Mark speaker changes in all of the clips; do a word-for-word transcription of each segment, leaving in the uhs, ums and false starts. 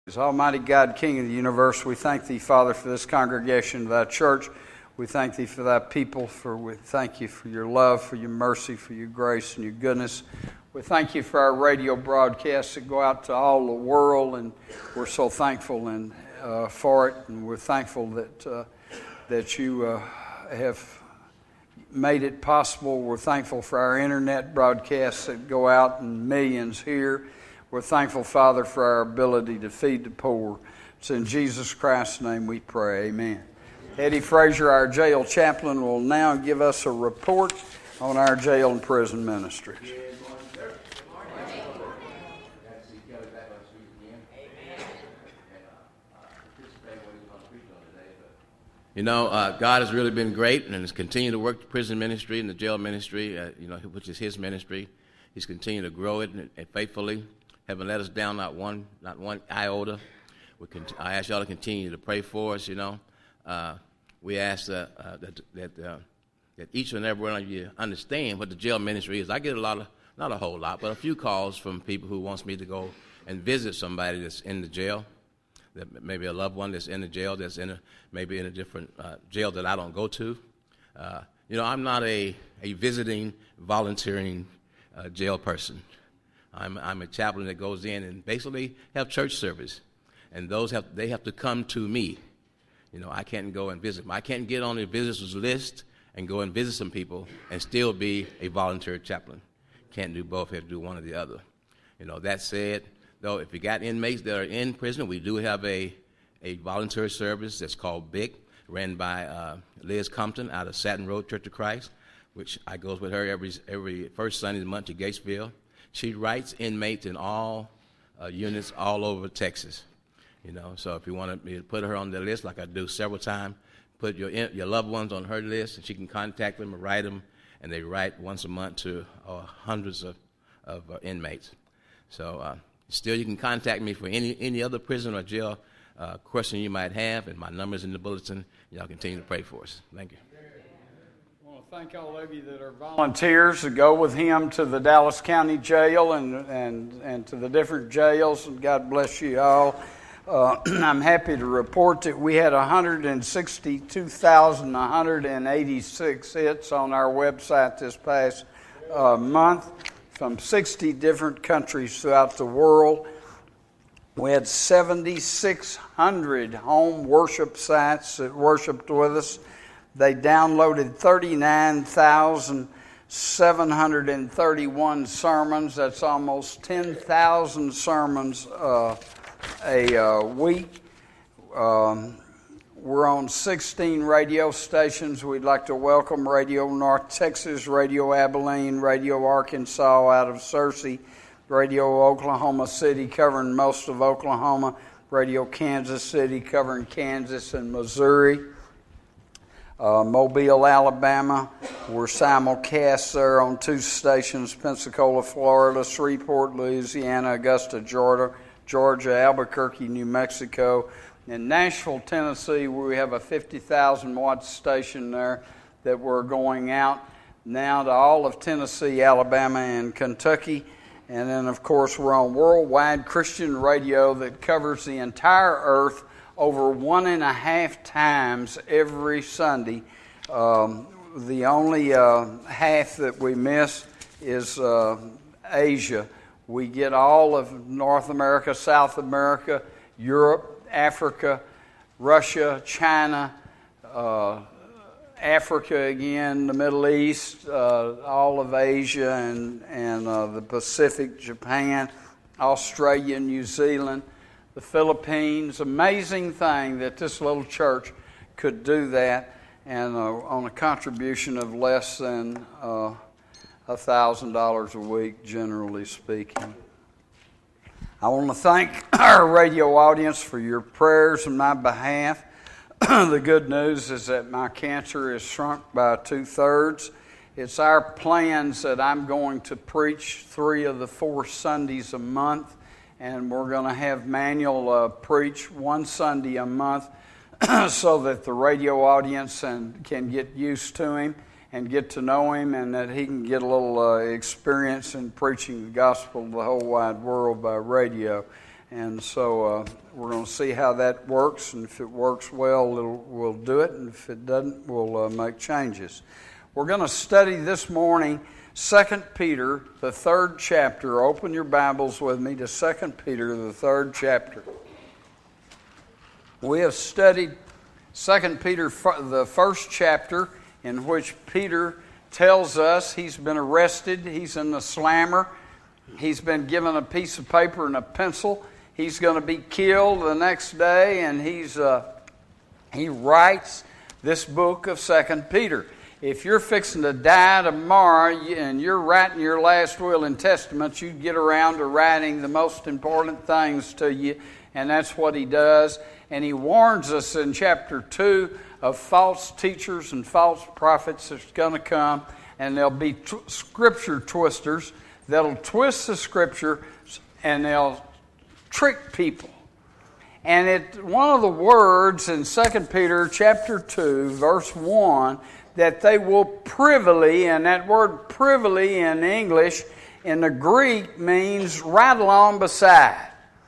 Speaker 1: Almighty God, King of the universe, we thank Thee, Father, for this congregation of Thy church. We thank Thee for Thy people. For we thank You for Your love, for Your mercy, for Your grace and Your goodness. We thank You for our radio broadcasts that go out to all the world, and we're so thankful and uh, for it. And we're thankful that uh, that You uh, have made it possible. We're thankful for our internet broadcasts that go out and millions here. We're thankful, Father, for our ability to feed the poor. It's in Jesus Christ's name we pray. Amen. Eddie Frazier, our jail chaplain, will now give us a report on our jail and prison ministries.
Speaker 2: You know, uh, God has really been great and has continued to work the prison ministry and the jail ministry, uh, you know, which is His ministry. He's continued to grow it and, and faithfully. Haven't let us down, not one, not one iota. We can, I ask y'all to continue to pray for us. You know, uh, we ask uh, uh, that that uh, that each and every one of you understand what the jail ministry is. I get a lot of, not a whole lot, but a few calls from people who wants me to go and visit somebody that's in the jail, that maybe a loved one that's in the jail, that's in a, maybe in a different uh, jail that I don't go to. Uh, you know, I'm not a a visiting, volunteering uh, jail person. I'm, I'm a chaplain that goes in and basically have church service, and those have they have to come to me. You know, I can't go and visit them. I can't get on the visitors list and go and visit some people and still be a volunteer chaplain. Can't do both. Have to do one or the other. You know, that said, though, if you got inmates that are in prison, we do have a a volunteer service that's called B I C, ran by uh, Liz Compton out of Satin Road Church of Christ, which I goes with her every every first Sunday of the month to Gatesville. She writes inmates in all uh, units all over Texas, you know. So if you want me to put her on the list, like I do several times, put your your loved ones on her list, and she can contact them and write them, and they write once a month to uh, hundreds of of uh, inmates. So uh, still, you can contact me for any any other prison or jail uh, question you might have, and my number's in the bulletin. Y'all continue to pray for us. Thank you.
Speaker 1: Thank all of you that are volunteers to go with him to the Dallas County Jail and and, and to the different jails, and God bless you all. Uh, I'm happy to report that we had one hundred sixty-two thousand one hundred eighty-six hits on our website this past uh, month from sixty different countries throughout the world. We had seven thousand six hundred home worship sites that worshiped with us. They downloaded thirty-nine thousand seven hundred thirty-one sermons. That's almost ten thousand sermons uh, a uh, week. Um, we're on sixteen radio stations. We'd like to welcome Radio North Texas, Radio Abilene, Radio Arkansas out of Searcy, Radio Oklahoma City covering most of Oklahoma, Radio Kansas City covering Kansas and Missouri. Uh, Mobile, Alabama, we're simulcast there on two stations, Pensacola, Florida, Shreveport, Louisiana, Augusta, Georgia, Georgia, Albuquerque, New Mexico. In Nashville, Tennessee, we have a fifty thousand watt station there that we're going out now to all of Tennessee, Alabama, and Kentucky. And then, of course, we're on worldwide Christian radio that covers the entire earth over one and a half times every Sunday. Um, the only uh, half that we miss is uh, Asia. We get all of North America, South America, Europe, Africa, Russia, China, uh, Africa again, the Middle East, uh, all of Asia and, and uh, the Pacific, Japan, Australia, New Zealand, the Philippines. Amazing thing that this little church could do that, and uh, on a contribution of less than uh, one thousand dollars a week, generally speaking. I want to thank our radio audience for your prayers on my behalf. The good news is that my cancer is shrunk by two-thirds. It's our plans that I'm going to preach three of the four Sundays a month, and we're going to have Manuel uh, preach one Sunday a month so that the radio audience and, can get used to him and get to know him, and that he can get a little uh, experience in preaching the gospel to the whole wide world by radio. And so uh, we're going to see how that works, and if it works well, it'll, we'll do it, and if it doesn't, we'll uh, make changes. We're going to study this morning Second Peter, the third chapter. Open your Bibles with me to Second Peter, the third chapter. We have studied Second Peter, the first chapter, in which Peter tells us he's been arrested, he's in the slammer, he's been given a piece of paper and a pencil. He's going to be killed the next day, and he's uh, he writes this book of Second Peter. If you're fixing to die tomorrow and you're writing your last will and testament, you get around to writing the most important things to you, and that's what he does. And he warns us in chapter two of false teachers and false prophets that's going to come, and there'll be t- scripture twisters that'll twist the scripture, and they'll trick people. And it one of the words in Second Peter chapter two, verse one, that they will privily, and that word privily in English, in the Greek means right along beside.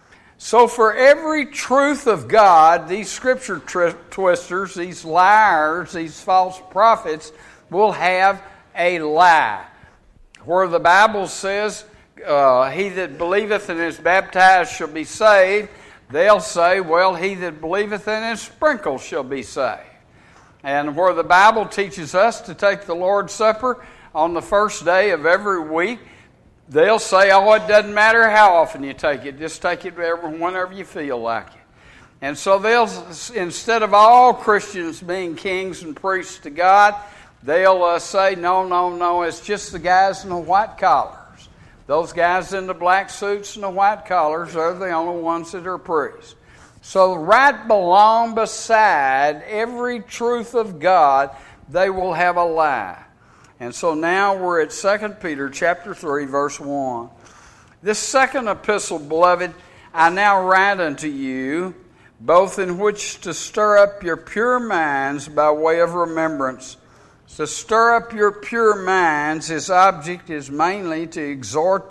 Speaker 1: So for every truth of God, these scripture tri- twisters, these liars, these false prophets will have a lie. Where the Bible says, Uh, he that believeth and is baptized shall be saved, they'll say, well, he that believeth and is sprinkled shall be saved. And where the Bible teaches us to take the Lord's Supper on the first day of every week, they'll say, oh, it doesn't matter how often you take it, just take it whenever you feel like it. And so they'll, instead of all Christians being kings and priests to God, they'll uh, say, no, no, no, it's just the guys in the white collar. Those guys in the black suits and the white collars are the only ones that are priests. So right belong beside every truth of God, they will have a lie. And so now we're at Second Peter chapter three, verse one. This second epistle, beloved, I now write unto you, both in which to stir up your pure minds by way of remembrance. To stir up your pure minds, his object is mainly to exhort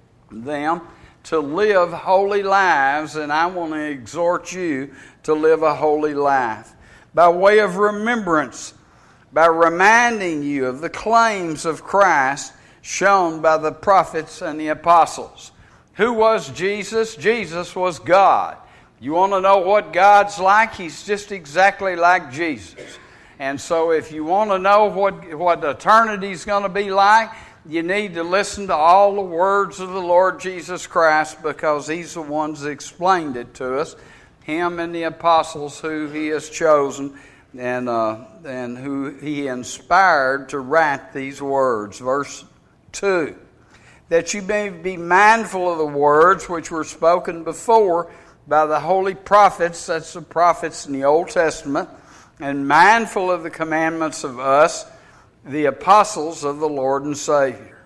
Speaker 1: them to live holy lives, and I want to exhort you to live a holy life. By way of remembrance, by reminding you of the claims of Christ shown by the prophets and the apostles. Who was Jesus? Jesus was God. You want to know what God's like? He's just exactly like Jesus. And so if you want to know what, what eternity's going to be like, you need to listen to all the words of the Lord Jesus Christ, because He's the ones that explained it to us. Him and the apostles who He has chosen and, uh, and who He inspired to write these words. Verse two. That you may be mindful of the words which were spoken before by the holy prophets, that's the prophets in the Old Testament, and mindful of the commandments of us, the apostles of the Lord and Savior.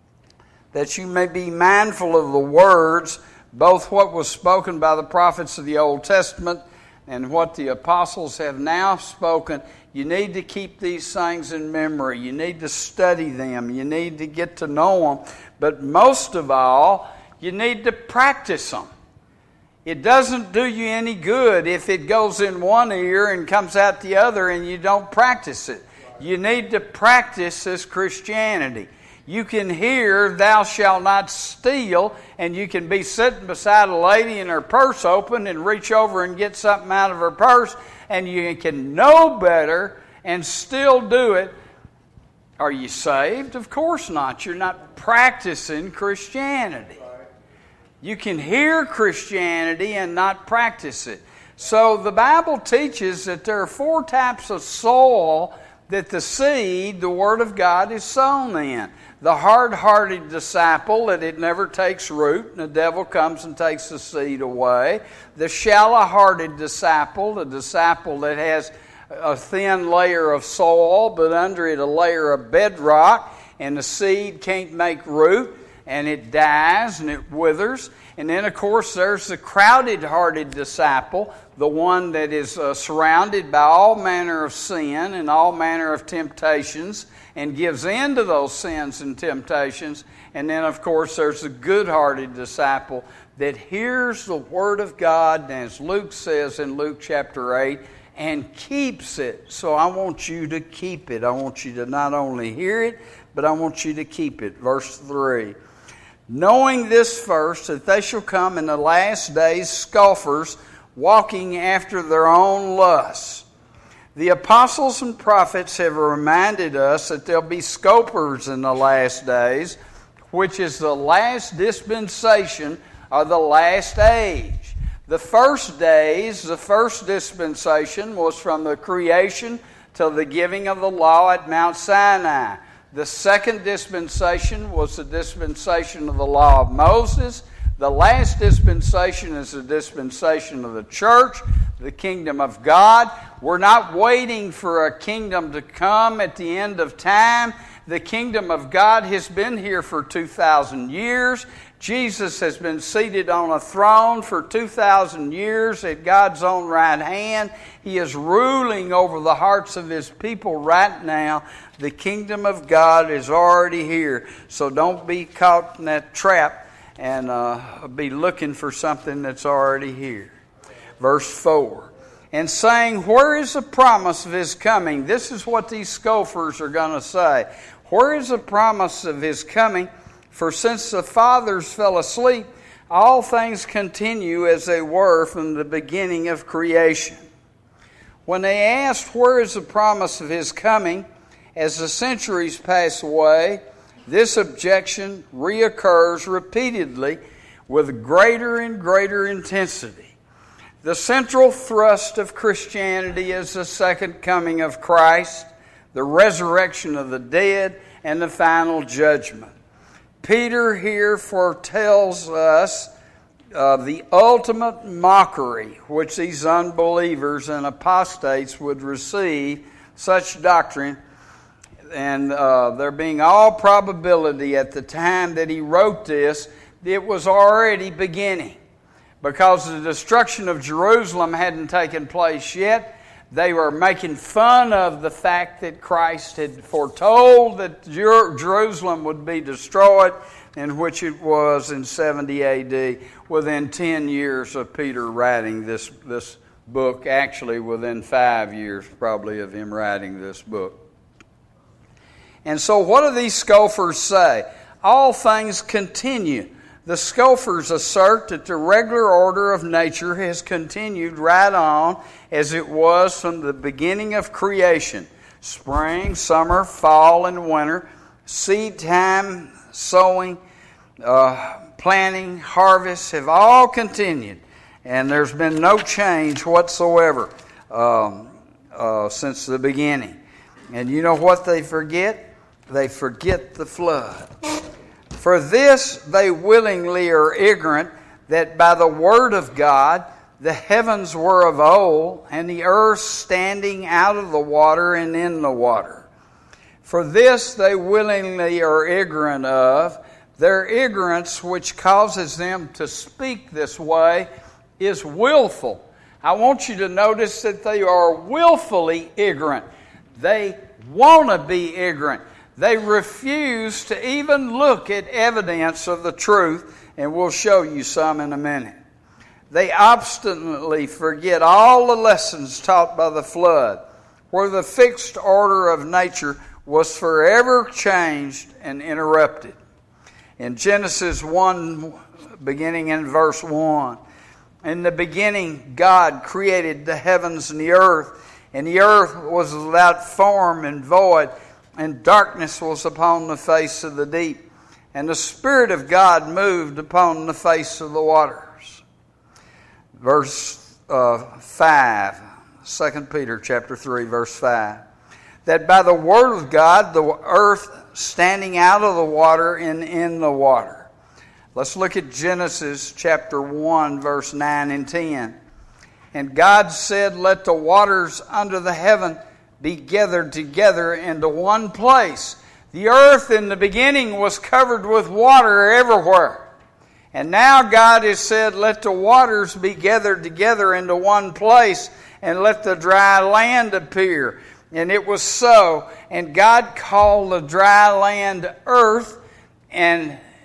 Speaker 1: That you may be mindful of the words, both what was spoken by the prophets of the Old Testament and what the apostles have now spoken. You need to keep these things in memory. You need to study them. You need to get to know them. But most of all, you need to practice them. It doesn't do you any good if it goes in one ear and comes out the other and you don't practice it. You need to practice this Christianity. You can hear, thou shalt not steal, and you can be sitting beside a lady and her purse open and reach over and get something out of her purse, and you can know better and still do it. Are you saved? Of course not. You're not practicing Christianity. You can hear Christianity and not practice it. So the Bible teaches that there are four types of soil that the seed, the Word of God, is sown in. The hard-hearted disciple, that it never takes root, and the devil comes and takes the seed away. The shallow-hearted disciple, the disciple that has a thin layer of soil, but under it a layer of bedrock, and the seed can't make root, and it dies and it withers. And then, of course, there's the crowded-hearted disciple, the one that is uh, surrounded by all manner of sin and all manner of temptations and gives in to those sins and temptations. And then, of course, there's the good-hearted disciple that hears the Word of God, as Luke says in Luke chapter eight, and keeps it. So I want you to keep it. I want you to not only hear it, but I want you to keep it. Verse three. Knowing this first, that they shall come in the last days scoffers, walking after their own lusts. The apostles and prophets have reminded us that there'll be scoffers in the last days, which is the last dispensation or the last age. The first days, the first dispensation was from the creation till the giving of the law at Mount Sinai. The second dispensation was the dispensation of the law of Moses. The last dispensation is the dispensation of the church, the kingdom of God. We're not waiting for a kingdom to come at the end of time. The kingdom of God has been here for two thousand years. Jesus has been seated on a throne for two thousand years at God's own right hand. He is ruling over the hearts of His people right now. The kingdom of God is already here. So don't be caught in that trap and uh, be looking for something that's already here. Verse four. And saying, where is the promise of His coming? This is what these scoffers are going to say. Where is the promise of His coming? For since the fathers fell asleep, all things continue as they were from the beginning of creation. When they asked, where is the promise of His coming? As the centuries pass away, this objection reoccurs repeatedly with greater and greater intensity. The central thrust of Christianity is the second coming of Christ, the resurrection of the dead, and the final judgment. Peter here foretells us uh, the ultimate mockery which these unbelievers and apostates would receive such doctrine, and uh, there being all probability at the time that he wrote this, it was already beginning. Because the destruction of Jerusalem hadn't taken place yet, they were making fun of the fact that Christ had foretold that Jer- Jerusalem would be destroyed, in which it was in seventy A D, within ten years of Peter writing this, this book, actually within five years probably of him writing this book. And so what do these scoffers say? All things continue. The scoffers assert that the regular order of nature has continued right on as it was from the beginning of creation. Spring, summer, fall, and winter, seed time, sowing, uh, planting, harvest have all continued. And there's been no change whatsoever um, uh, since the beginning. And you know what they forget? They forget the flood. For this they willingly are ignorant, that by the word of God the heavens were of old, and the earth standing out of the water and in the water. For this they willingly are ignorant of. Their ignorance, which causes them to speak this way, is willful. I want you to notice that they are willfully ignorant. They want to be ignorant. They refuse to even look at evidence of the truth, and we'll show you some in a minute. They obstinately forget all the lessons taught by the flood, where the fixed order of nature was forever changed and interrupted. In Genesis one, beginning in verse one, in the beginning God created the heavens and the earth, and the earth was without form and void, and darkness was upon the face of the deep. And the Spirit of God moved upon the face of the waters. Verse uh, five, Second Peter chapter three, verse five. That by the word of God, the earth standing out of the water and in the water. Let's look at Genesis chapter one, verse nine and ten. And God said, let the waters under the heaven be gathered together into one place. The earth in the beginning was covered with water everywhere. And now God has said, let the waters be gathered together into one place, and let the dry land appear. And it was so. And God called the dry land earth, and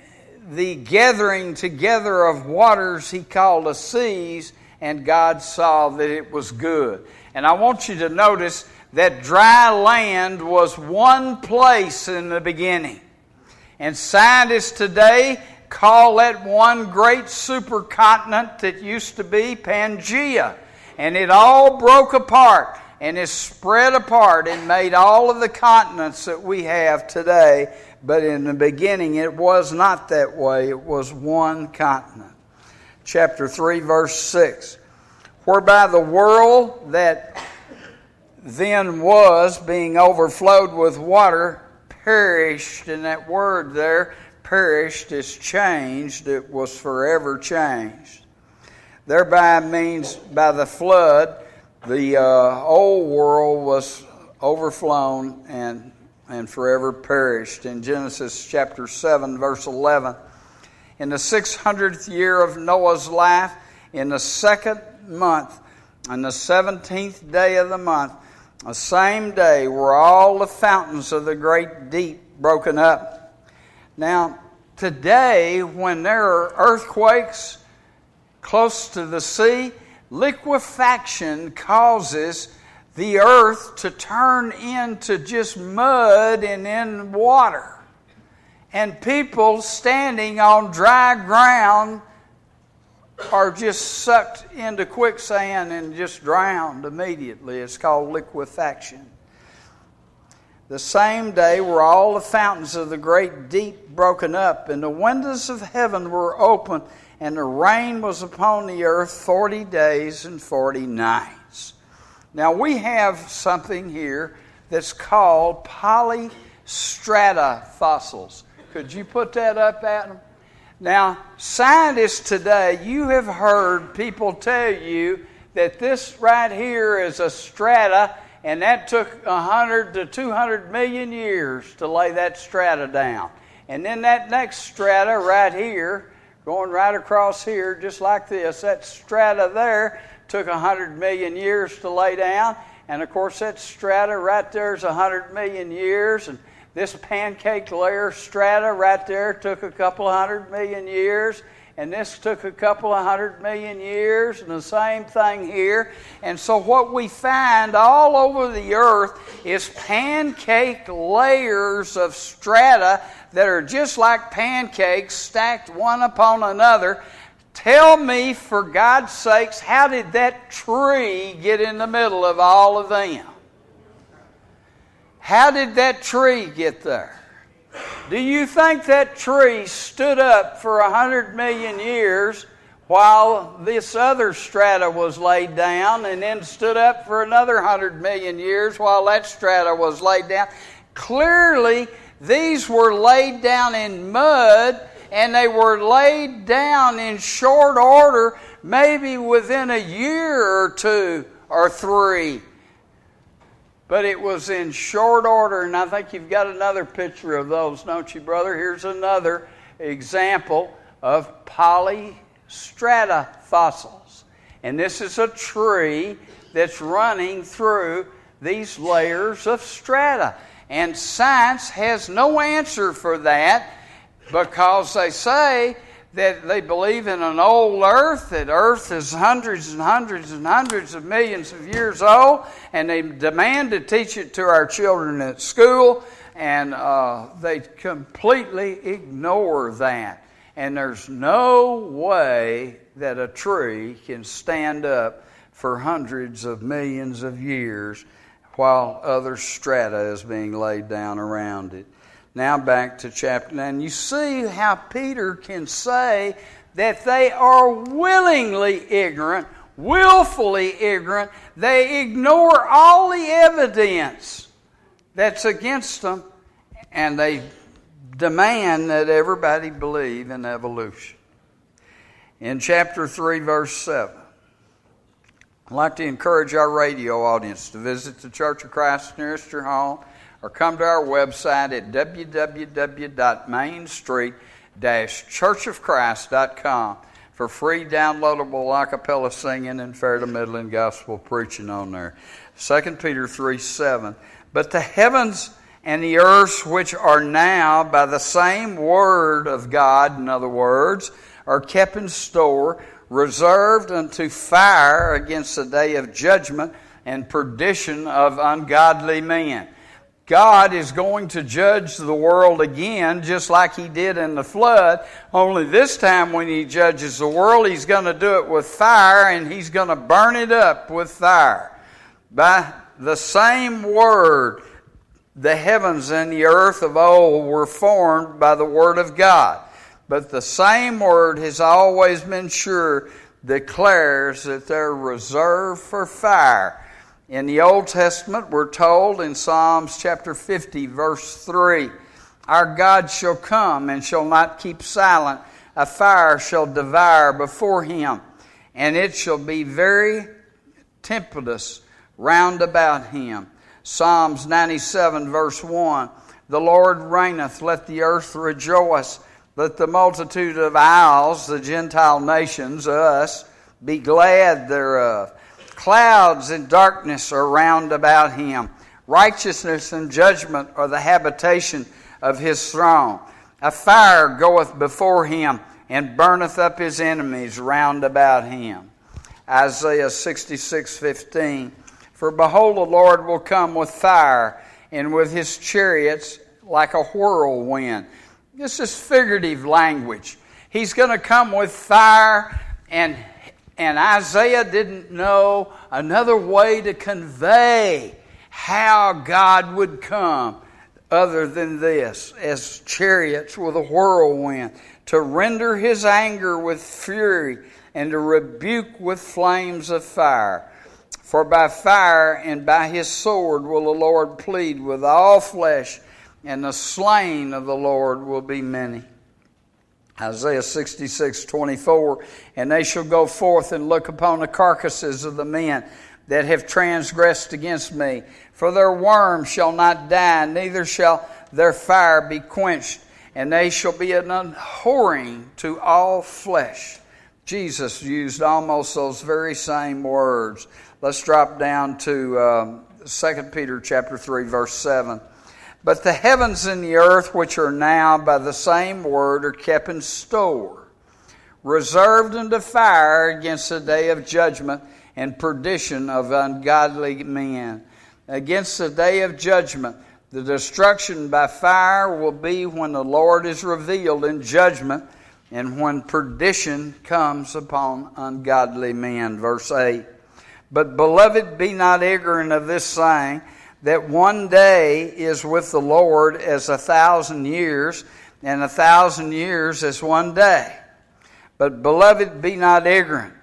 Speaker 1: the gathering together of waters he called a seas, and God saw that it was good. And I want you to notice that dry land was one place in the beginning. And scientists today call that one great supercontinent that used to be Pangaea. And it all broke apart and is spread apart and made all of the continents that we have today. But in the beginning it was not that way. It was one continent. Chapter three, verse six. Whereby the world that then was, being overflowed with water, perished. And that word there, perished, is changed. It was forever changed. Thereby means by the flood, the uh, old world was overflown and, and forever perished. In Genesis chapter seven, verse eleven, in the six hundredth year of Noah's life, in the second month, on the seventeenth day of the month, the same day were all the fountains of the great deep broken up. Now, today, when there are earthquakes close to the sea, liquefaction causes the earth to turn into just mud and then water. And people standing on dry ground are just sucked into quicksand and just drowned immediately. It's called liquefaction. The same day were all the fountains of the great deep broken up, and the windows of heaven were open, and the rain was upon the earth forty days and forty nights. Now we have something here that's called polystrata fossils. Could you put that up, Adam? Now, scientists today, you have heard people tell you that this right here is a strata, and that took one hundred to two hundred million years to lay that strata down. And then that next strata right here, going right across here, just like this, that strata there took one hundred million years to lay down. And of course, that strata right there is one hundred million years. And this pancake layer strata right there took a couple of hundred million years, and this took a couple of hundred million years, and the same thing here. And so what we find all over the earth is pancake layers of strata that are just like pancakes stacked one upon another. Tell me, for God's sakes, how did that tree get in the middle of all of them? How did that tree get there? Do you think that tree stood up for a hundred million years while this other strata was laid down, and then stood up for another hundred million years while that strata was laid down? Clearly, these were laid down in mud, and they were laid down in short order, maybe within a year or two or three. But it was in short order, and I think you've got another picture of those, don't you, brother? Here's another example of polystrata fossils. And this is a tree that's running through these layers of strata. And science has no answer for that, because they say that they believe in an old earth, that earth is hundreds and hundreds and hundreds of millions of years old, and they demand to teach it to our children at school, and uh, they completely ignore that. And there's no way that a tree can stand up for hundreds of millions of years while other strata is being laid down around it. Now back to chapter nine. You see how Peter can say that they are willingly ignorant, willfully ignorant. They ignore all the evidence that's against them, and they demand that everybody believe in evolution. In chapter three, verse seven, I'd like to encourage our radio audience to visit the Church of Christ nearest your home, or come to our website at w w w dot main street dash church of christ dot com for free downloadable a cappella singing and fair to middling gospel preaching on there. Second Peter three seven. But the heavens and the earth which are now by the same word of God, in other words, are kept in store, reserved unto fire against the day of judgment and perdition of ungodly men. God is going to judge the world again, just like He did in the flood, only this time when He judges the world, He's going to do it with fire, and He's going to burn it up with fire. By the same word, the heavens and the earth of old were formed by the word of God. But the same word has always been sure, declares that they're reserved for fire. In the Old Testament, we're told in Psalms chapter fifty, verse three, our God shall come and shall not keep silent. A fire shall devour before Him, and it shall be very tempestuous round about Him. Psalms ninety-seven, verse one, the Lord reigneth, let the earth rejoice. Let the multitude of isles, the Gentile nations, us, be glad thereof. Clouds and darkness are round about Him. Righteousness and judgment are the habitation of His throne. A fire goeth before Him, and burneth up His enemies round about Him. Isaiah sixty-six, fifteen. For behold, the Lord will come with fire, and with His chariots like a whirlwind. This is figurative language. He's going to come with fire, and and Isaiah didn't know another way to convey how God would come other than this, as chariots with a whirlwind, to render His anger with fury, and to rebuke with flames of fire. For by fire and by His sword will the Lord plead with all flesh, and the slain of the Lord will be many. Isaiah sixty-six, twenty-four, and they shall go forth and look upon the carcasses of the men that have transgressed against me. For their worm shall not die, neither shall their fire be quenched, and they shall be an abhorring to all flesh. Jesus used almost those very same words. Let's drop down to um, Second Peter chapter three, verse seven. But the heavens and the earth, which are now by the same word, are kept in store, reserved unto fire against the day of judgment and perdition of ungodly men. Against the day of judgment, the destruction by fire will be when the Lord is revealed in judgment, and when perdition comes upon ungodly men. Verse eight. But beloved, be not ignorant of this saying, that one day is with the Lord as a thousand years, and a thousand years as one day. But beloved, be not ignorant.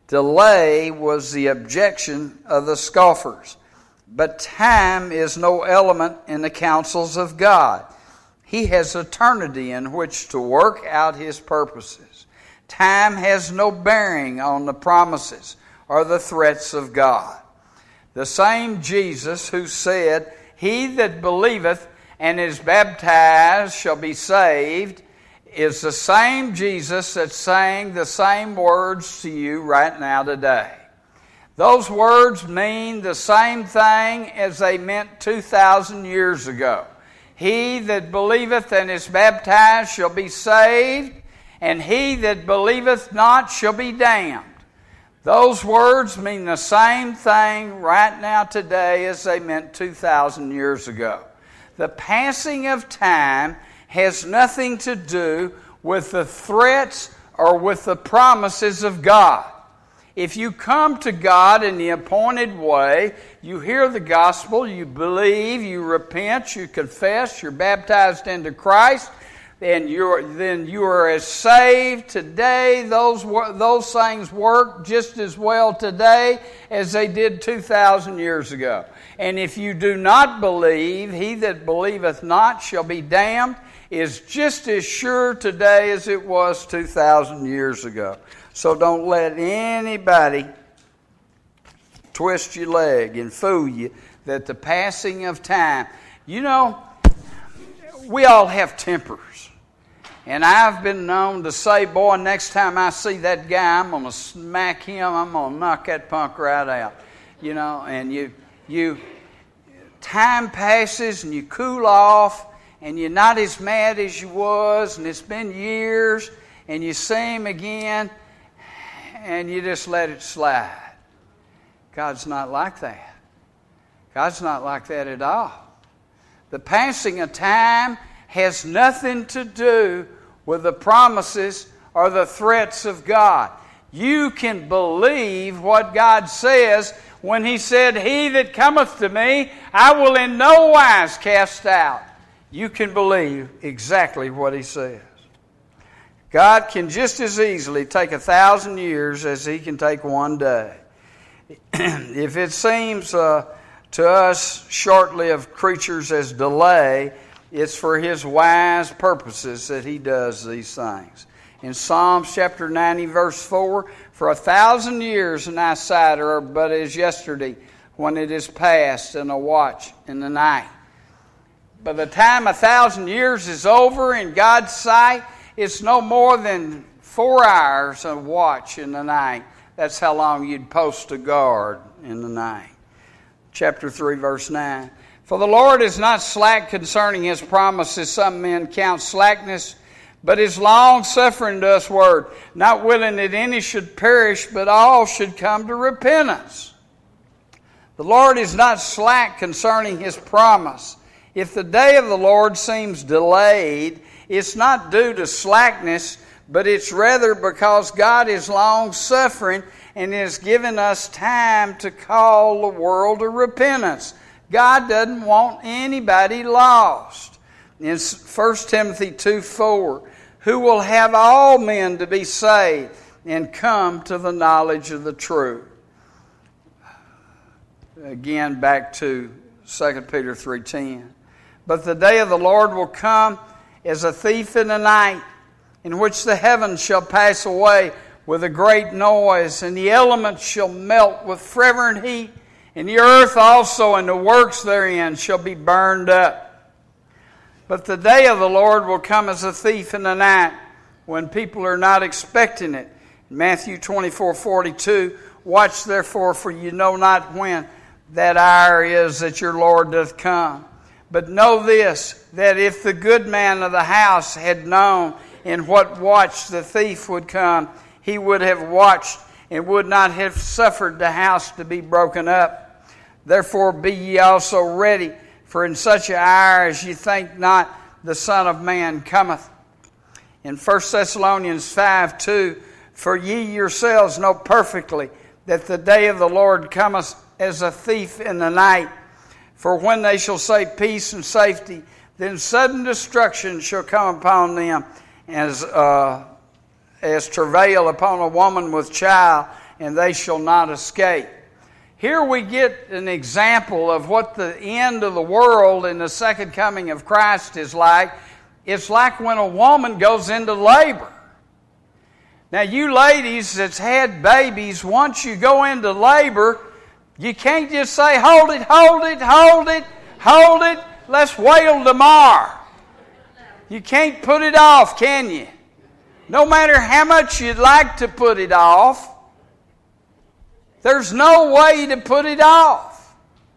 Speaker 1: Delay was the objection of the scoffers. But time is no element in the counsels of God. He has eternity in which to work out His purposes. Time has no bearing on the promises or the threats of God. The same Jesus who said, He that believeth and is baptized shall be saved, is the same Jesus that's saying the same words to you right now today. Those words mean the same thing as they meant two thousand years ago. He that believeth and is baptized shall be saved, and he that believeth not shall be damned. Those words mean the same thing right now today as they meant two thousand years ago. The passing of time has nothing to do with the threats or with the promises of God. If you come to God in the appointed way, you hear the gospel, you believe, you repent, you confess, you're baptized into Christ, and you're, then you are as saved today. Those, those things work just as well today as they did two thousand years ago. And if you do not believe, he that believeth not shall be damned, is just as sure today as it was two thousand years ago. So don't let anybody twist your leg and fool you that the passing of time... You know, we all have tempers. And I've been known to say, boy, next time I see that guy, I'm going to smack him. I'm going to knock that punk right out. You know, and you... you time passes and you cool off and you're not as mad as you was, and it's been years, and you see him again, and you just let it slide. God's not like that. God's not like that at all. The passing of time has nothing to do with the promises or the threats of God. You can believe what God says when He said, "He that cometh to me, I will in no wise cast out." You can believe exactly what He says. God can just as easily take a thousand years as He can take one day. If it seems uh, to us shortly of creatures as delay, it's for His wise purposes that He does these things. In Psalms chapter ninety, verse four, "For a thousand years in thy sight are but as yesterday, when it is past, and a watch in the night." By the time a thousand years is over in God's sight, it's no more than four hours of watch in the night. That's how long you'd post a guard in the night. Chapter three, verse nine. "For the Lord is not slack concerning His promises, some men count slackness, but is long-suffering to us word, not willing that any should perish, but all should come to repentance." The Lord is not slack concerning His promise. If the day of the Lord seems delayed, it's not due to slackness, but it's rather because God is long-suffering and has given us time to call the world to repentance. God doesn't want anybody lost. In First Timothy two four, "Who will have all men to be saved and come to the knowledge of the truth." Again, back to Second Peter three ten. "But the day of the Lord will come as a thief in the night, in which the heavens shall pass away with a great noise, and the elements shall melt with fervent heat, and the earth also and the works therein shall be burned up. But the day of the Lord will come as a thief in the night, when people are not expecting it." Matthew twenty-four forty-two, "Watch therefore, for you know not when that hour is that your Lord doth come. But know this, that if the good man of the house had known in what watch the thief would come, he would have watched and would not have suffered the house to be broken up. Therefore be ye also ready, for in such an hour as ye think not, the Son of Man cometh." In First Thessalonians five two, "For ye yourselves know perfectly that the day of the Lord cometh as a thief in the night. For when they shall say peace and safety, then sudden destruction shall come upon them, as uh, as travail upon a woman with child, and they shall not escape." Here we get an example of what the end of the world and the second coming of Christ is like. It's like when a woman goes into labor. Now, you ladies that's had babies, once you go into labor, you can't just say, hold it, hold it, hold it, hold it, let's wait till tomorrow. You can't put it off, can you? No matter how much you'd like to put it off, there's no way to put it off.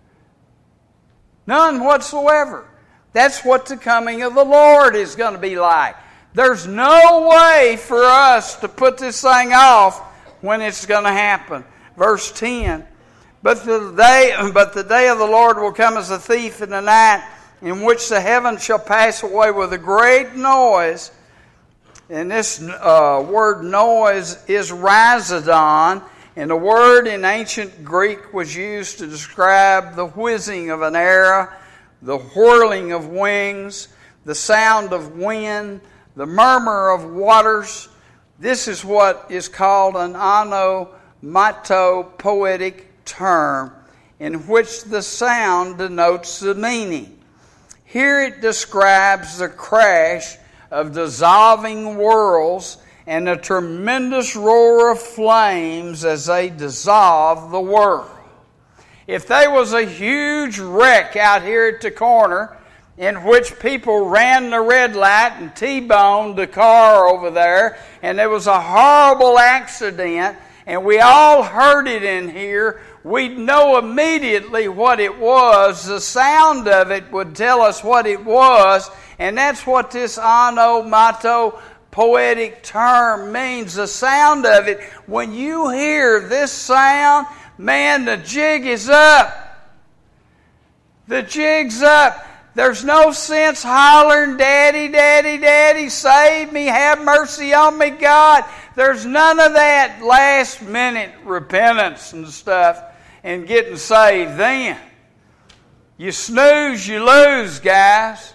Speaker 1: None whatsoever. That's what the coming of the Lord is going to be like. There's no way for us to put this thing off when it's going to happen. Verse ten. But the day, but the day of the Lord will come as a thief in the night, in which the heavens shall pass away with a great noise. And this uh, word noise is rhizodon, and the word in ancient Greek was used to describe the whizzing of an arrow, the whirling of wings, the sound of wind, the murmur of waters. This is what is called an onomatopoetic term, in which the sound denotes the meaning. Here it describes the crash of dissolving worlds and a tremendous roar of flames as they dissolve the world. If there was a huge wreck out here at the corner in which people ran the red light and T-boned the car over there, and there was a horrible accident, and we all heard it in here, we'd know immediately what it was. The sound of it would tell us what it was, and that's what this onomatopoetic poetic term means. The sound of it, when you hear this sound, man, the jig is up. The jig's up. There's no sense hollering, Daddy, Daddy, Daddy, save me, have mercy on me, God. There's none of that last minute repentance and stuff and getting saved then. You snooze, you lose, guys.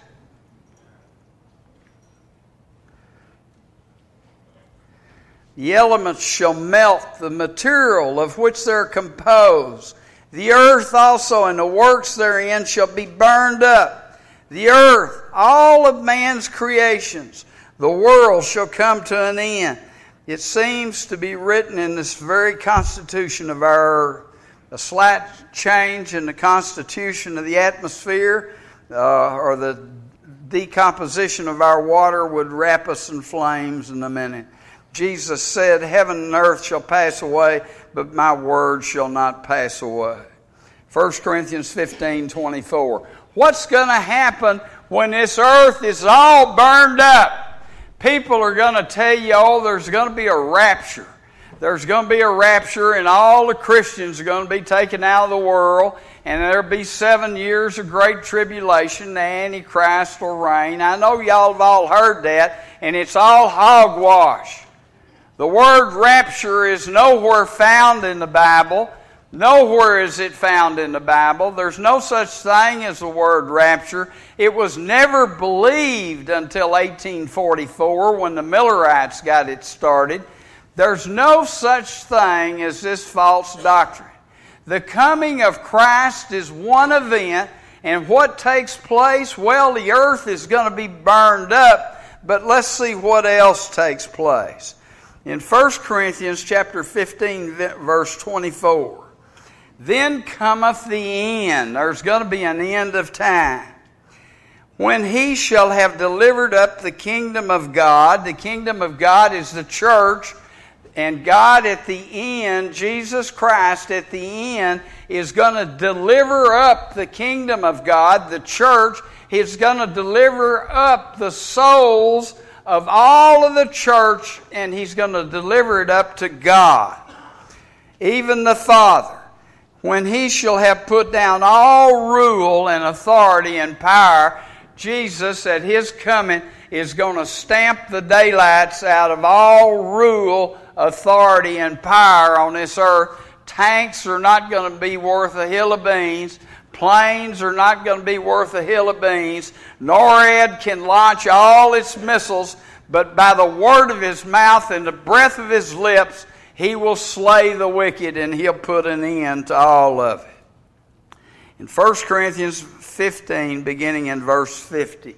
Speaker 1: The elements shall melt, the material of which they're composed. The earth also and the works therein shall be burned up. The earth, all of man's creations, the world shall come to an end. It seems to be written in this very constitution of our earth. A slight change in the constitution of the atmosphere uh, or the decomposition of our water would wrap us in flames in a minute. Jesus said, heaven and earth shall pass away, but my word shall not pass away. First Corinthians fifteen twenty-four. What's going to happen when this earth is all burned up? People are going to tell you, oh, there's going to be a rapture. There's going to be a rapture, and all the Christians are going to be taken out of the world, and there'll be seven years of great tribulation. The Antichrist will reign. I know y'all have all heard that, and it's all hogwash. The word rapture is nowhere found in the Bible. Nowhere is it found in the Bible. There's no such thing as the word rapture. It was never believed until eighteen forty-four when the Millerites got it started. There's no such thing as this false doctrine. The coming of Christ is one event, and what takes place? Well, the earth is going to be burned up, but let's see what else takes place. In First Corinthians chapter fifteen, verse twenty-four, then cometh the end. There's going to be an end of time. When he shall have delivered up the kingdom of God. The kingdom of God is the church. And God at the end, Jesus Christ at the end, is going to deliver up the kingdom of God, the church. He's going to deliver up the souls of all of the church, and He's going to deliver it up to God, even the Father. When He shall have put down all rule and authority and power, Jesus at His coming is going to stamp the daylights out of all rule, authority, and power on this earth. Tanks are not going to be worth a hill of beans. Planes are not going to be worth a hill of beans. NORAD can launch all its missiles, but by the word of His mouth and the breath of His lips, He will slay the wicked, and He'll put an end to all of it. In First Corinthians fifteen, beginning in verse fifty.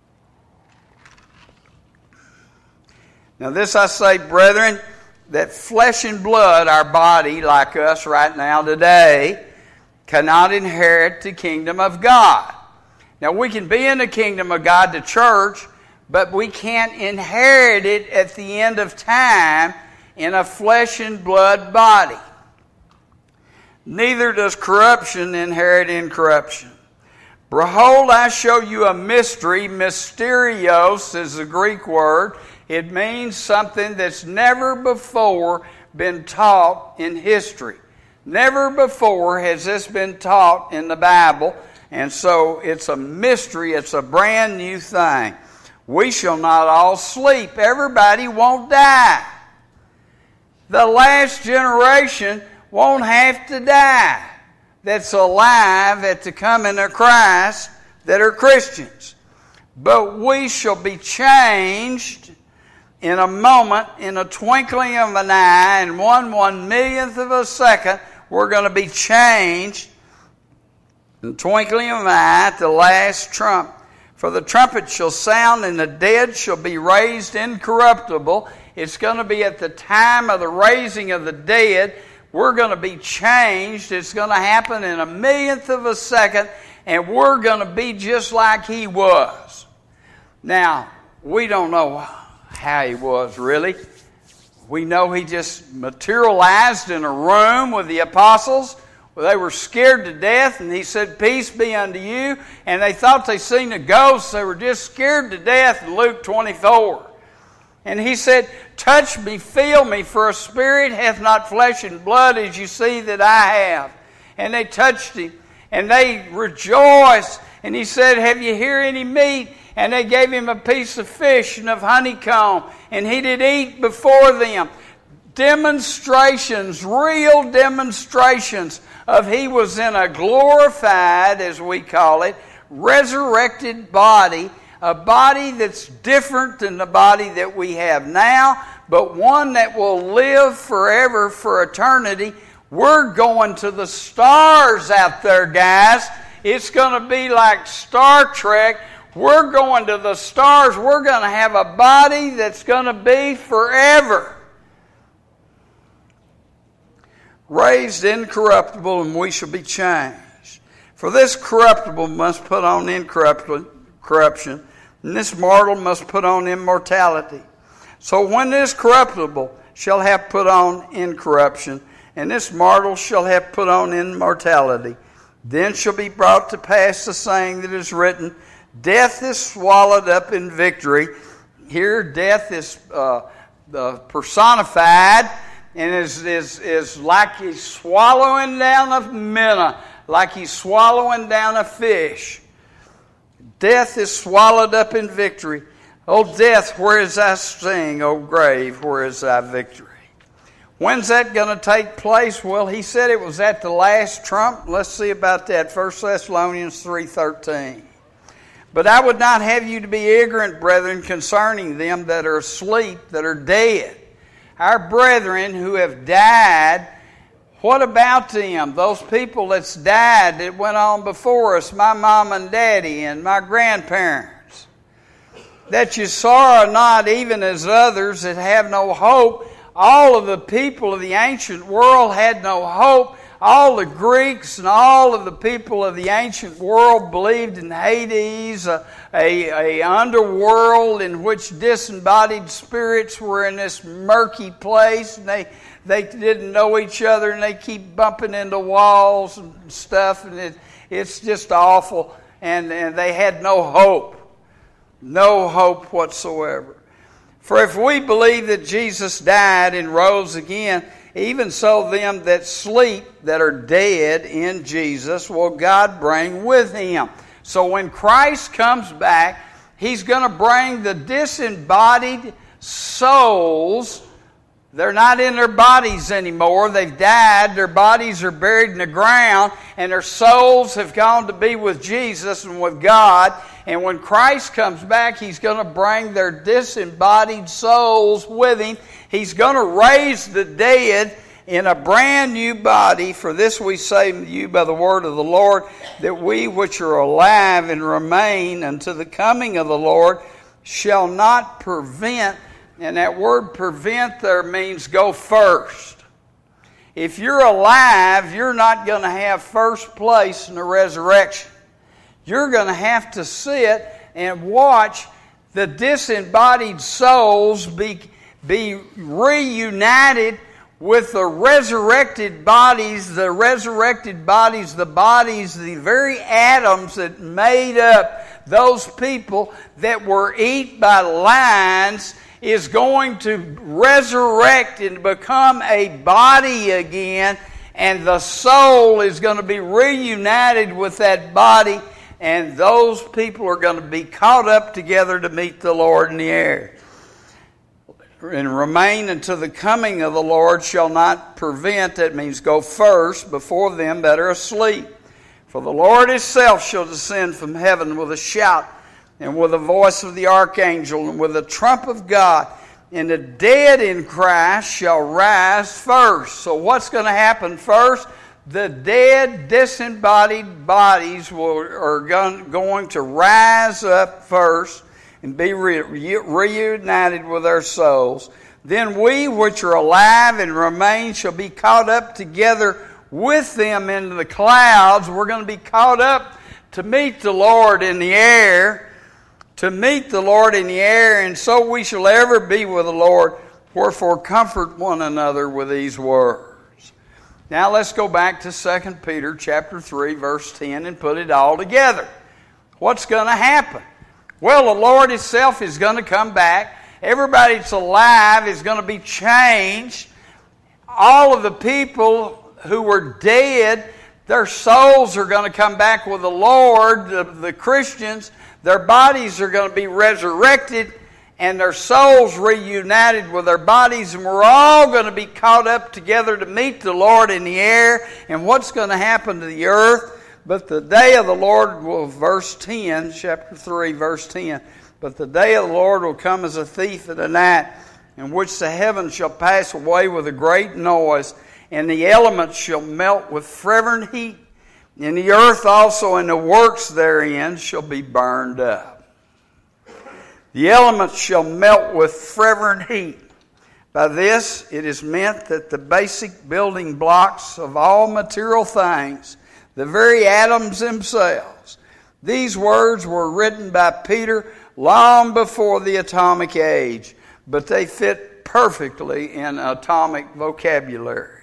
Speaker 1: Now this I say, brethren, that flesh and blood, our body, like us right now today, cannot inherit the kingdom of God. Now we can be in the kingdom of God, the church, but we can't inherit it at the end of time in a flesh and blood body. Neither does corruption inherit incorruption. Behold, I show you a mystery. Mysterios is the Greek word. It means something that's never before been taught in history. Never before has this been taught in the Bible, and so it's a mystery. It's a brand new thing. We shall not all sleep. Everybody won't die. The last generation won't have to die that's alive at the coming of Christ that are Christians. But we shall be changed in a moment, in a twinkling of an eye, in one one millionth of a second. We're going to be changed in the twinkling of an eye at the last trump. For the trumpet shall sound, and the dead shall be raised incorruptible. It's going to be at the time of the raising of the dead. We're going to be changed. It's going to happen in a millionth of a second, and we're going to be just like He was. Now, we don't know how He was really. We know he just materialized in a room with the apostles. Well, they were scared to death, and he said, peace be unto you. And they thought they seen a ghost. They were just scared to death in Luke twenty-four. And he said, touch me, feel me, for a spirit hath not flesh and blood as you see that I have. And they touched him, and they rejoiced. And he said, have you here any meat? And they gave him a piece of fish and of honeycomb. And he did eat before them. Demonstrations, real demonstrations of he was in a glorified, as we call it, resurrected body. A body that's different than the body that we have now, but one that will live forever for eternity. We're going to the stars out there, guys. It's going to be like Star Trek. We're going to the stars. We're going to have a body that's going to be forever. Raised incorruptible, and we shall be changed. For this corruptible must put on incorruption, and this mortal must put on immortality. So when this corruptible shall have put on incorruption, and this mortal shall have put on immortality, then shall be brought to pass the saying that is written, death is swallowed up in victory. Here, death is uh, uh, personified, and is, is, is like he's swallowing down a minnow, like he's swallowing down a fish. Death is swallowed up in victory. O death, where is thy sting? O grave, where is thy victory? When's that going to take place? Well, he said it was at the last trump. Let's see about that. First Thessalonians three thirteen. But I would not have you to be ignorant, brethren, concerning them that are asleep, that are dead. Our brethren who have died, what about them? Those people that's died that went on before us, my mom and daddy and my grandparents. That you sorrow not even as others that have no hope. All of the people of the ancient world had no hope. All the Greeks and all of the people of the ancient world believed in Hades, a, a, a underworld in which disembodied spirits were in this murky place, and they they didn't know each other, and they keep bumping into walls and stuff, and it, it's just awful. And, and they had no hope, no hope whatsoever. For if we believe that Jesus died and rose again, even so them that sleep, that are dead in Jesus, will God bring with him. So when Christ comes back, he's going to bring the disembodied souls. They're not in their bodies anymore. They've died. Their bodies are buried in the ground, and their souls have gone to be with Jesus and with God. And when Christ comes back, he's going to bring their disembodied souls with him. He's going to raise the dead in a brand new body. For this we say to you by the word of the Lord, that we which are alive and remain unto the coming of the Lord shall not prevent. And that word prevent there means go first. If you're alive, you're not going to have first place in the resurrection. You're going to have to sit and watch the disembodied souls be, be reunited with the resurrected bodies, the resurrected bodies, the bodies, the very atoms that made up those people that were eaten by lions, is going to resurrect and become a body again, and the soul is going to be reunited with that body, and those people are going to be caught up together to meet the Lord in the air. And remain until the coming of the Lord shall not prevent, that means go first, before them that are asleep. For the Lord himself shall descend from heaven with a shout, and with the voice of the archangel, and with the trump of God, and the dead in Christ shall rise first. So what's going to happen first? The dead, disembodied bodies will, are going to rise up first and be re- reunited with their souls. Then we which are alive and remain shall be caught up together with them into the clouds. We're going to be caught up to meet the Lord in the air. To meet the Lord in the air, and so we shall ever be with the Lord. Wherefore comfort one another with these words. Now let's go back to Second Peter chapter three, verse ten, and put it all together. What's going to happen? Well, the Lord Himself is going to come back. Everybody that's alive is going to be changed. All of the people who were dead, their souls are going to come back with the Lord. The, the Christians, their bodies are going to be resurrected and their souls reunited with their bodies, and we're all going to be caught up together to meet the Lord in the air. And what's going to happen to the earth? But the day of the Lord will, verse ten, chapter three, verse ten, but the day of the Lord will come as a thief in the night, in which the heavens shall pass away with a great noise, and the elements shall melt with fervent heat, and the earth also and the works therein shall be burned up. The elements shall melt with fervent heat. By this it is meant that the basic building blocks of all material things, the very atoms themselves, these words were written by Peter long before the atomic age, but they fit perfectly in atomic vocabulary.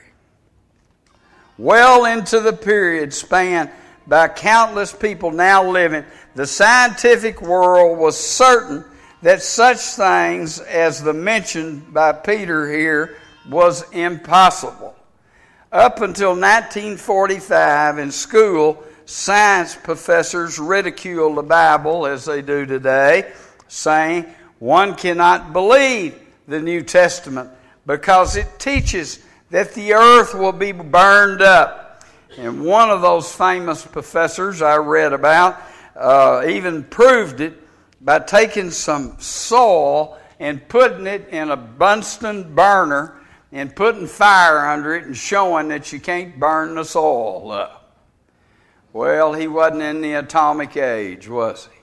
Speaker 1: Well into the period spanned by countless people now living, the scientific world was certain that such things as the mentioned by Peter here was impossible. Up until nineteen forty-five in school, science professors ridiculed the Bible as they do today, saying one cannot believe the New Testament because it teaches that the earth will be burned up. And one of those famous professors I read about uh, even proved it by taking some soil and putting it in a Bunsen burner and putting fire under it and showing that you can't burn the soil up. Well, he wasn't in the atomic age, was he?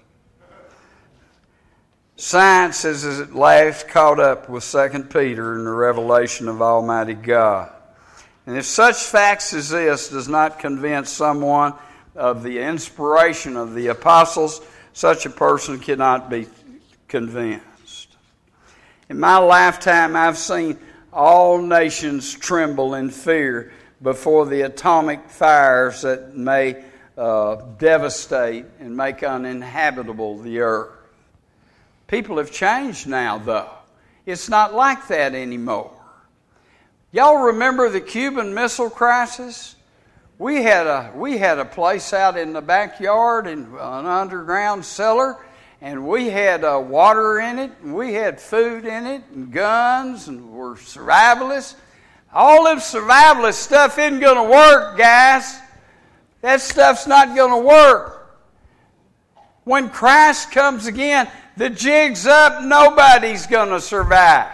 Speaker 1: Science is at last caught up with Second Peter in the revelation of Almighty God. And if such facts as this does not convince someone of the inspiration of the apostles, such a person cannot be convinced. In my lifetime, I've seen all nations tremble in fear before the atomic fires that may uh, devastate and make uninhabitable the earth. People have changed now, though. It's not like that anymore. Y'all remember the Cuban Missile Crisis? We had a we had a place out in the backyard in an underground cellar, and we had uh, water in it, and we had food in it, and guns, and we're survivalists. All this survivalist stuff isn't going to work, guys. That stuff's not going to work. When Christ comes again, the jig's up. Nobody's going to survive.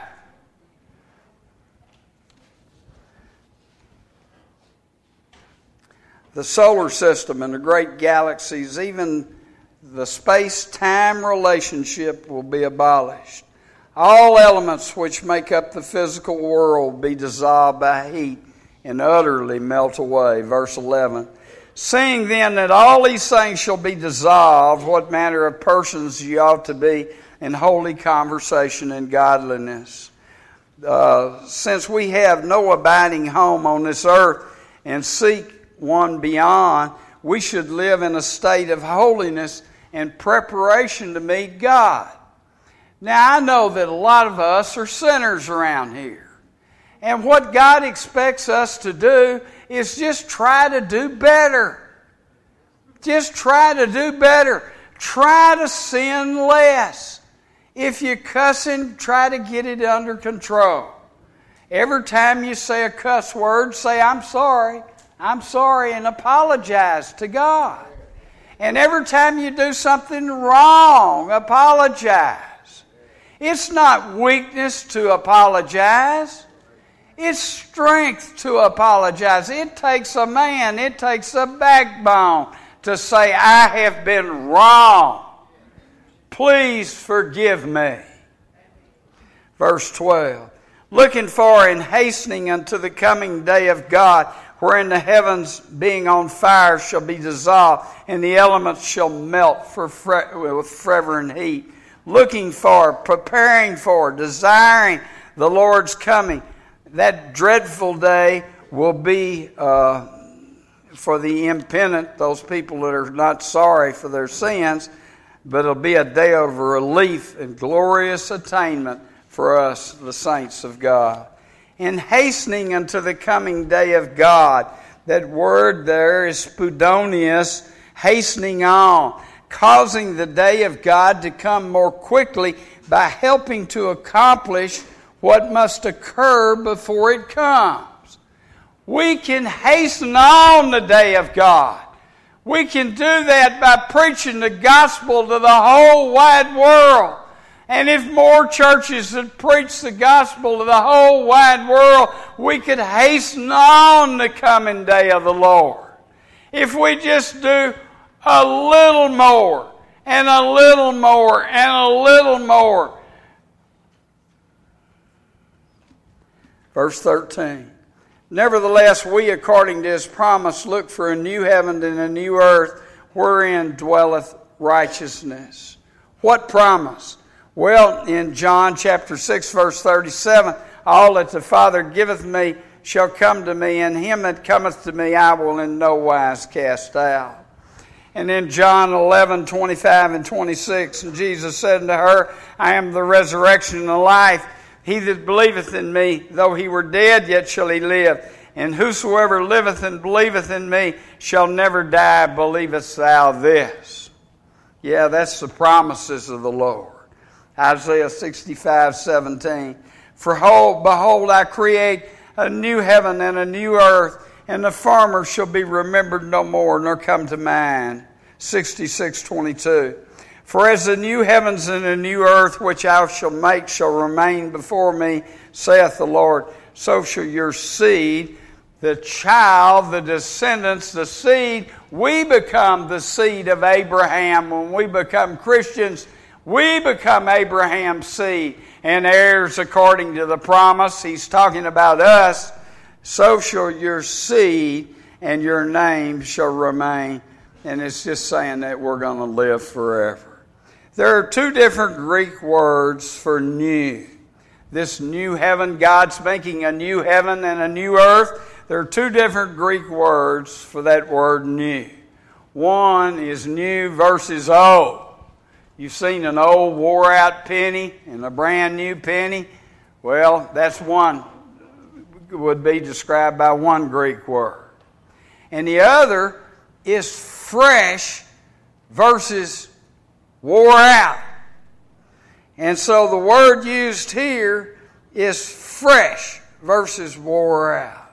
Speaker 1: The solar system and the great galaxies, even the space-time relationship will be abolished. All elements which make up the physical world will be dissolved by heat and utterly melt away. Verse eleven. Seeing then that all these things shall be dissolved, what manner of persons ye ought to be in holy conversation and godliness. Uh, since we have no abiding home on this earth and seek one beyond, we should live in a state of holiness and preparation to meet God. Now, I know that a lot of us are sinners around here. And what God expects us to do is just try to do better. Just try to do better. Try to sin less. If you're cussing, try to get it under control. Every time you say a cuss word, say, I'm sorry. I'm sorry, and apologize to God. And every time you do something wrong, apologize. It's not weakness to apologize. It's strength to apologize. It takes a man, it takes a backbone to say, I have been wrong. Please forgive me. Verse twelve. Looking for and hastening unto the coming day of God, wherein the heavens being on fire shall be dissolved, and the elements shall melt for fre- with fervent heat. Looking for, preparing for, desiring the Lord's coming. That dreadful day will be uh, for the impenitent, those people that are not sorry for their sins, but it'll be a day of relief and glorious attainment for us, the saints of God. In hastening unto the coming day of God, that word there is spudonius, hastening on, causing the day of God to come more quickly by helping to accomplish what must occur before it comes. We can hasten on the day of God. We can do that by preaching the gospel to the whole wide world. And if more churches would preach the gospel to the whole wide world, we could hasten on the coming day of the Lord. If we just do a little more, and a little more, and a little more. Verse thirteen. Nevertheless, we, according to His promise, look for a new heaven and a new earth, wherein dwelleth righteousness. What promise? Well, in John chapter six, verse thirty-seven, all that the Father giveth me shall come to me, and him that cometh to me I will in no wise cast out. And in John eleven, twenty-five and twenty-six, and Jesus said unto her, I am the resurrection and the life. He that believeth in me, though he were dead, yet shall he live. And whosoever liveth and believeth in me shall never die. Believest thou this? Yeah, that's the promises of the Lord. Isaiah sixty-five, seventeen. For behold, behold, I create a new heaven and a new earth, and the former shall be remembered no more, nor come to mind. sixty-six, twenty-two. For as the new heavens and the new earth which I shall make shall remain before me, saith the Lord, so shall your seed, the child, the descendants, the seed. We become the seed of Abraham. When we become Christians, we become Abraham's seed and heirs according to the promise. He's talking about us. So shall your seed and your name shall remain. And it's just saying that we're going to live forever. There are two different Greek words for new. This new heaven, God's making a new heaven and a new earth. There are two different Greek words for that word new. One is new versus old. You've seen an old wore-out penny and a brand new penny. Well, that's one, would be described by one Greek word. And the other is fresh versus wore out. And so the word used here is fresh versus wore out.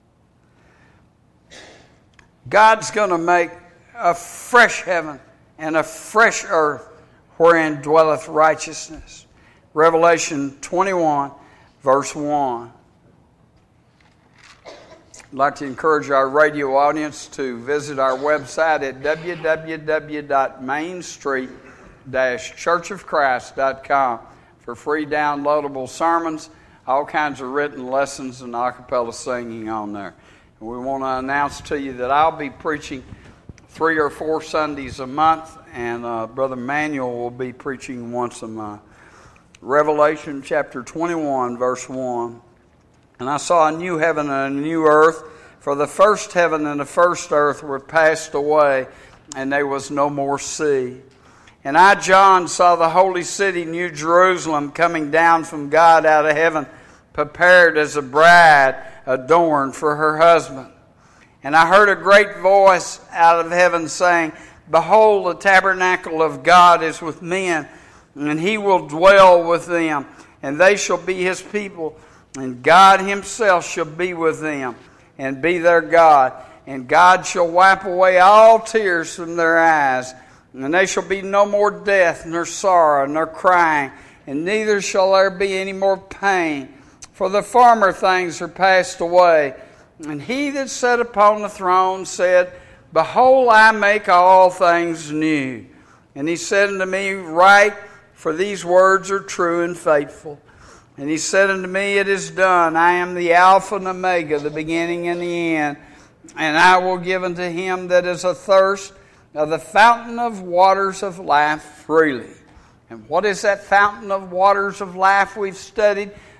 Speaker 1: God's going to make a fresh heaven and a fresh earth wherein dwelleth righteousness. Revelation twenty-one, verse one. I'd like to encourage our radio audience to visit our website at w w w dot main street dash church of christ dot com for free downloadable sermons, all kinds of written lessons and a cappella singing on there. And we want to announce to you that I'll be preaching three or four Sundays a month, and uh, Brother Manuel will be preaching once a month. Revelation chapter twenty-one, verse one. And I saw a new heaven and a new earth, for the first heaven and the first earth were passed away, and there was no more sea. And I, John, saw the holy city, New Jerusalem, coming down from God out of heaven, prepared as a bride adorned for her husband. And I heard a great voice out of heaven saying, Behold, the tabernacle of God is with men, and he will dwell with them, and they shall be his people, and God himself shall be with them, and be their God. And God shall wipe away all tears from their eyes, and there shall be no more death, nor sorrow, nor crying, and neither shall there be any more pain. For the former things are passed away. And he that sat upon the throne said, Behold, I make all things new. And he said unto me, Write, for these words are true and faithful. And he said unto me, It is done. I am the Alpha and Omega, the beginning and the end. And I will give unto him that is athirst of the fountain of waters of life freely. And what is that fountain of waters of life we've studied?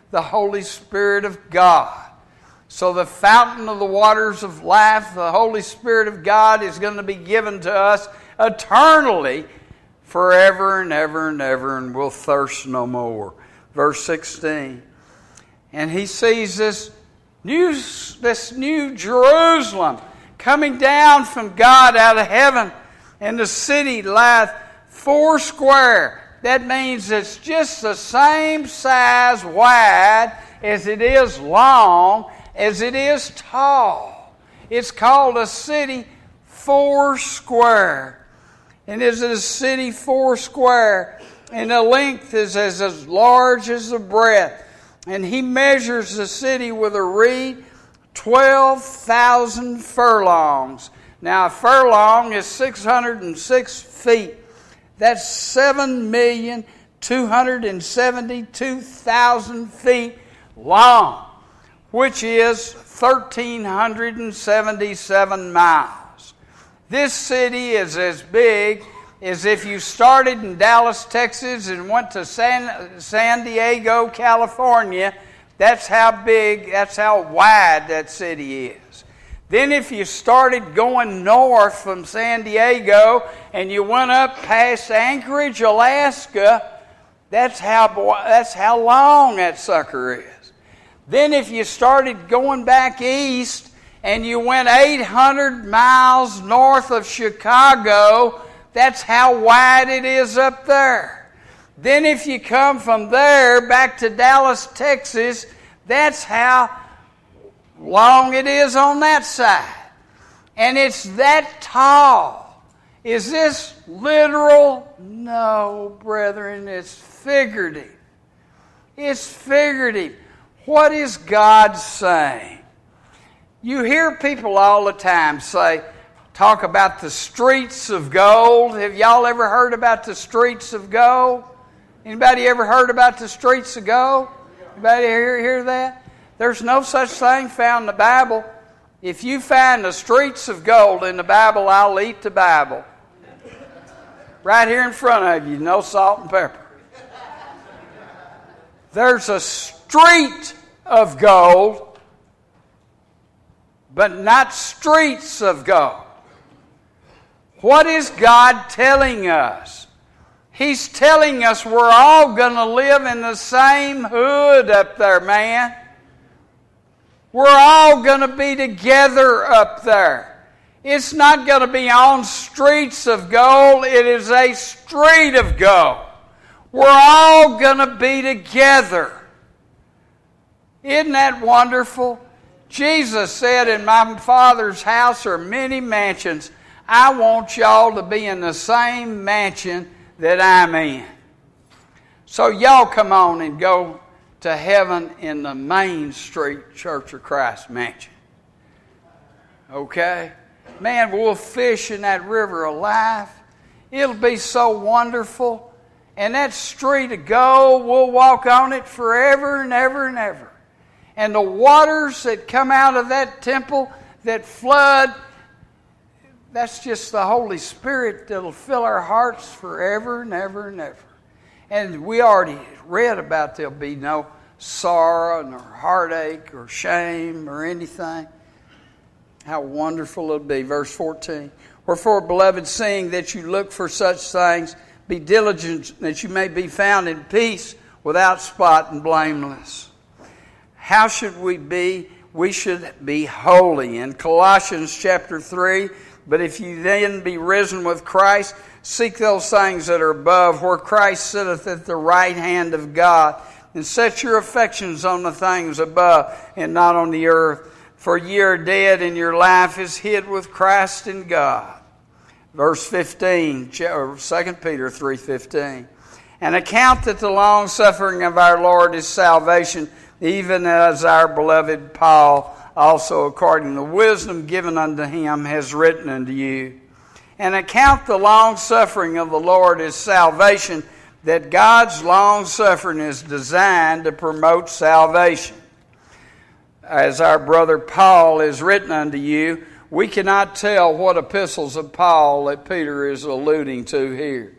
Speaker 1: the Holy Spirit of God. So the fountain of the waters of life, the Holy Spirit of God, is going to be given to us eternally, forever and ever and ever, and we'll thirst no more. Verse sixteen. And he sees this new, this new Jerusalem coming down from God out of heaven, and the city lieth four square. That means it's just the same size wide as it is long, as it is tall. It's called a city four square. And is it a city four square? And the length is as, as large as the breadth. And he measures the city with a reed, twelve thousand furlongs. Now a furlong is six hundred six feet. That's seven million two hundred seventy-two thousand feet long, which is one thousand three hundred seventy-seven miles. This city is as big as if you started in Dallas, Texas and went to San, San Diego, California. That's how big, that's how wide that city is. Then if you started going north from San Diego and you went up past Anchorage, Alaska, that's how, that's how long that sucker is. Then if you started going back east and you went eight hundred miles north of Chicago, that's how wide it is up there. Then if you come from there back to Dallas, Texas, that's how long it is on that side. And it's that tall. Is this literal? No, brethren, it's figurative. It's figurative. What is God saying? You hear people all the time say, talk about the streets of gold. Have y'all ever heard about the streets of gold? Anybody ever heard about the streets of gold? Anybody hear, hear that? There's no such thing found in the Bible. If you find the streets of gold in the Bible, I'll eat the Bible. Right here in front of you, no salt and pepper. There's a street of gold, but not streets of gold. What is God telling us? He's telling us we're all going to live in the same hood up there, man. We're all going to be together up there. It's not going to be on streets of gold. It is a street of gold. We're all going to be together. Isn't that wonderful? Jesus said, in my Father's house are many mansions. I want y'all to be in the same mansion that I'm in. So y'all come on and go to heaven in the Main Street Church of Christ mansion. Okay? Man, we'll fish in that river of life. It'll be so wonderful. And that street of gold, we'll walk on it forever and ever and ever. And the waters that come out of that temple that flood, that's just the Holy Spirit that'll fill our hearts forever and ever and ever. And we already read about there'll be no sorrow nor heartache or shame or anything. How wonderful it'll be. Verse fourteen. Wherefore, beloved, seeing that you look for such things, be diligent that you may be found in peace, without spot and blameless. How should we be? We should be holy. In Colossians chapter three, but if you then be risen with Christ, seek those things that are above, where Christ sitteth at the right hand of God, and set your affections on the things above, and not on the earth. For ye are dead, and your life is hid with Christ in God. Verse fifteen, Second Peter three fifteen. And account that the long suffering of our Lord is salvation, even as our beloved Paul also, according to the wisdom given unto him, has written unto you. And account the long suffering of the Lord is salvation, that God's long suffering is designed to promote salvation. As our brother Paul is written unto you, we cannot tell what epistles of Paul that Peter is alluding to here.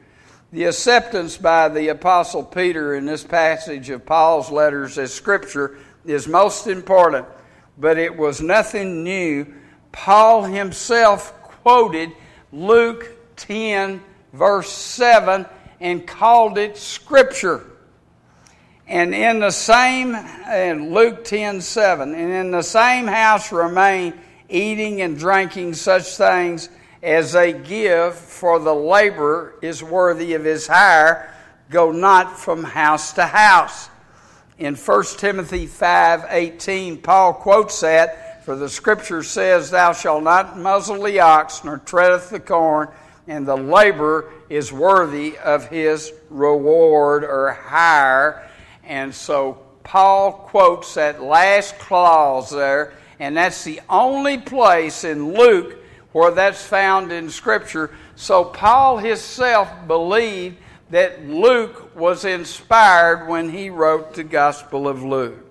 Speaker 1: The acceptance by the Apostle Peter in this passage of Paul's letters as Scripture is most important, but it was nothing new. Paul himself quoted Luke ten, verse seven, and called it Scripture. And in the same, and Luke ten, seven, and in the same house remain, eating and drinking such things as they give, for the laborer is worthy of his hire. Go not from house to house. In First Timothy five, eighteen, Paul quotes that, for the Scripture says, Thou shalt not muzzle the ox, nor treadeth the corn, and the laborer is worthy of his reward or hire. And so Paul quotes that last clause there, and that's the only place in Luke where that's found in Scripture. So Paul himself believed that Luke was inspired when he wrote the Gospel of Luke.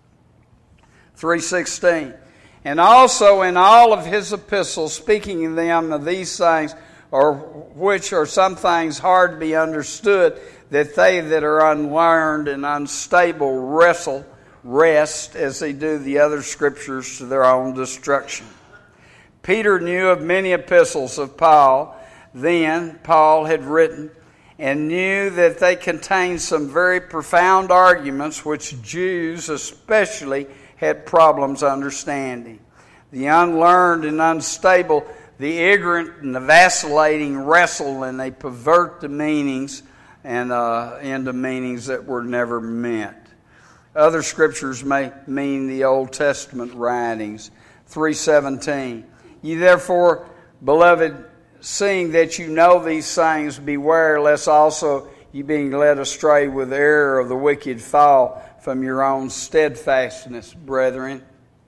Speaker 1: three sixteen. And also in all of his epistles, speaking of them of these things, or which are some things hard to be understood, that they that are unlearned and unstable wrestle, rest, as they do the other Scriptures, to their own destruction. Peter knew of many epistles of Paul, then Paul had written, and knew that they contained some very profound arguments which Jews especially had problems understanding. The unlearned and unstable, the ignorant and the vacillating wrestle, and they pervert the meanings and uh, into meanings that were never meant. Other scriptures may mean the Old Testament writings. three seventeen. Ye therefore, beloved, seeing that you know these things, beware lest also ye being led astray with error of the wicked fall from your own steadfastness, brethren.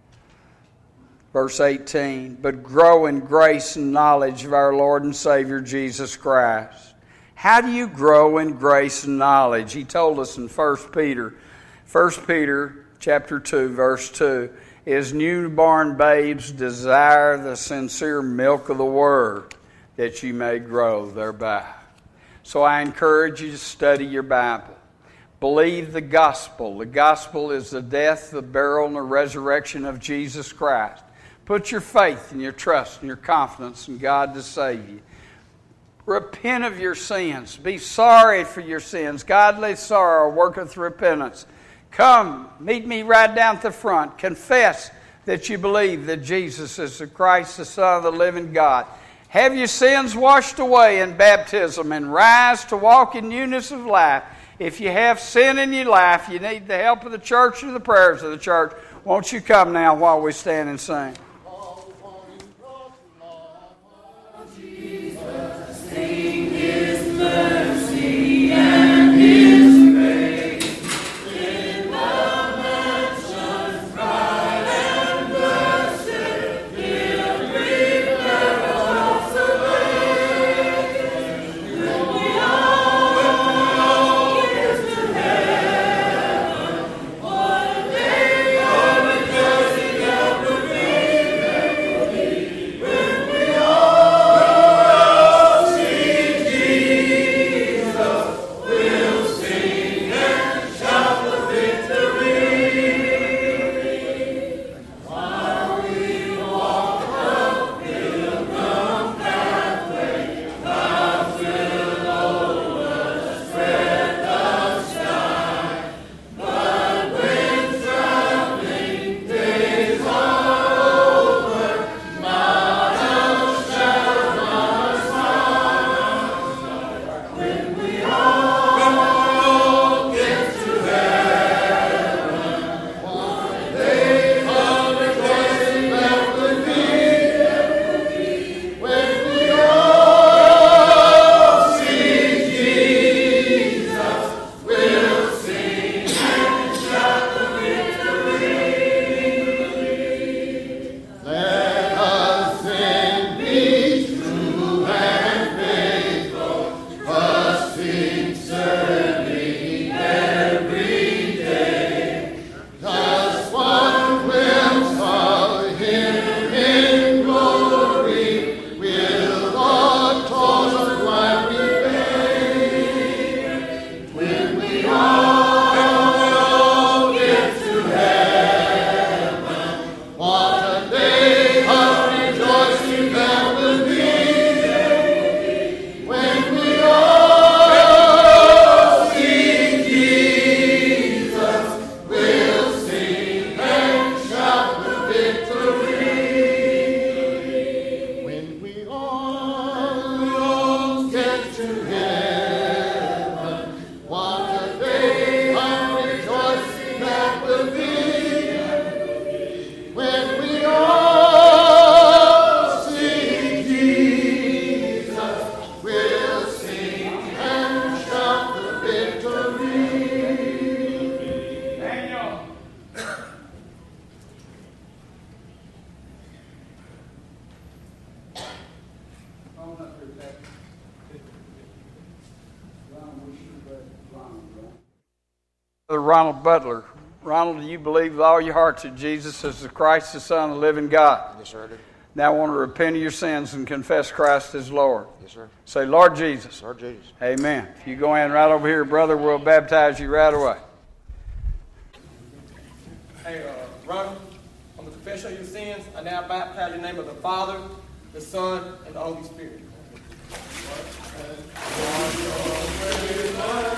Speaker 1: Verse eighteen. But grow in grace and knowledge of our Lord and Savior Jesus Christ. How do you grow in grace and knowledge? He told us in First Peter. First Peter chapter two, verse two. As newborn babes desire the sincere milk of the Word, that you may grow thereby. So I encourage you to study your Bible. Believe the gospel. The gospel is the death, the burial, and the resurrection of Jesus Christ. Put your faith and your trust and your confidence in God to save you. Repent of your sins. Be sorry for your sins. Godly sorrow worketh repentance. Come, meet me right down at the front. Confess that you believe that Jesus is the Christ, the Son of the living God. Have your sins washed away in baptism and rise to walk in newness of life. If you have sin in your life, you need the help of the church or the prayers of the church. Won't you come now while we stand and sing? Come on up here, Pat. Ronald, we should have Ronald, right? Brother Ronald Butler. Ronald, do you believe with all your heart that Jesus is the Christ, the Son of the living God?
Speaker 3: Yes, sir, I do.
Speaker 1: Now I want to repent of your sins and confess Christ as Lord.
Speaker 3: Yes, sir.
Speaker 1: Say, Lord Jesus.
Speaker 3: Lord Jesus.
Speaker 1: Amen. If you go in right over here, brother, we'll baptize you right away.
Speaker 4: Hey, uh, Ronald, on the confession of your sins, I now baptize you in the name of the Father, the Son, and the Holy Spirit.